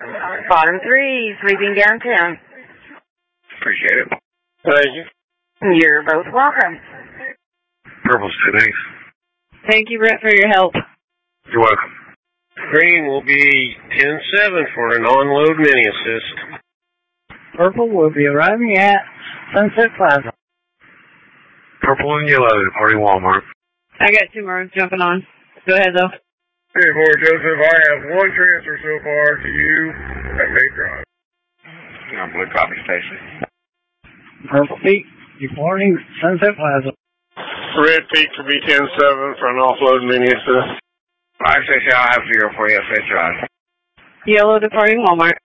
Bottom 3, sweeping downtown. Appreciate it. Thank you. You're both welcome. Purple's 2 thanks. Thank you, Brett, for your help. You're welcome. Green will be 10-7 for an on-load mini assist. Purple will be arriving at Sunset Plaza. Purple and yellow to Party Walmart. I got 2 more jumping on. Go ahead, though. Hey, boy, Joseph, I have 1 transfer so far to you at Bay Drive. I'm Blue Copy Station. Purple Peak, departing Sunset Plaza. Red Peak to be 10-7 for an offload mini assist. 5 Station, I'll have 0 for you at Bay Drive. Yellow departing Walmart.